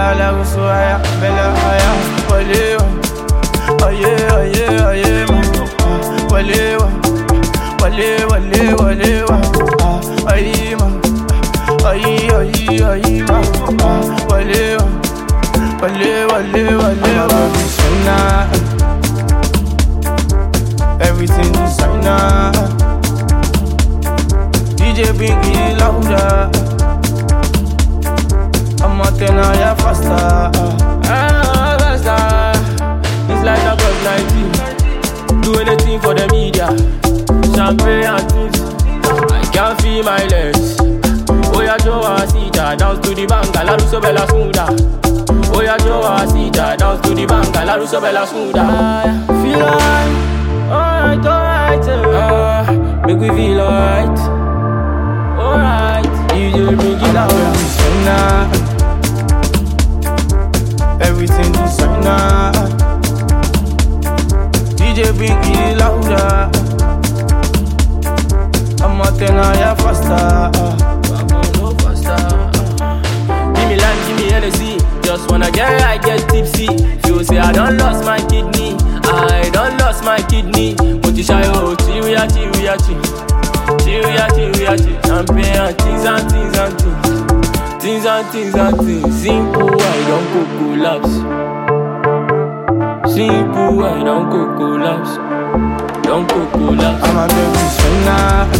la usuaya, bella haya, walewa. Aye, aye, aye, ma. Walewa, wale, wale, walewa. Aye, ma. Aye, aye, aye, ma. Walewa, wale, wale, walewa. Everything designer. DJ bring it louder. I'm a tenor, yeah, faster. Faster. It's like a God 19. Do anything for the media. Champagne and things. I can't feel my legs. Oh yeah, Joe, Sita, dance to the banga, la russo bella smuda. Oh yeah, Joe, Sita, dance to the banga, la russo bella smuda. Feel alright, alright, make we feel alright. Alright, DJ bring it louder. Everything designer. DJ bring it louder. I'm a tenor, yeah, faster. Give me land, give me energy. Just wanna get right, get tipsy. Feel say I done lost my kidney. I done lost my kidney. But you shy, oh, cheeria, cheeria, cheeria, cheeria, cheeria. Champagne and things and things and things. Things and things and things. Simple, I don't go collapse. Simple, I don't go collapse. Don't go collapse. I'm a baby sinner.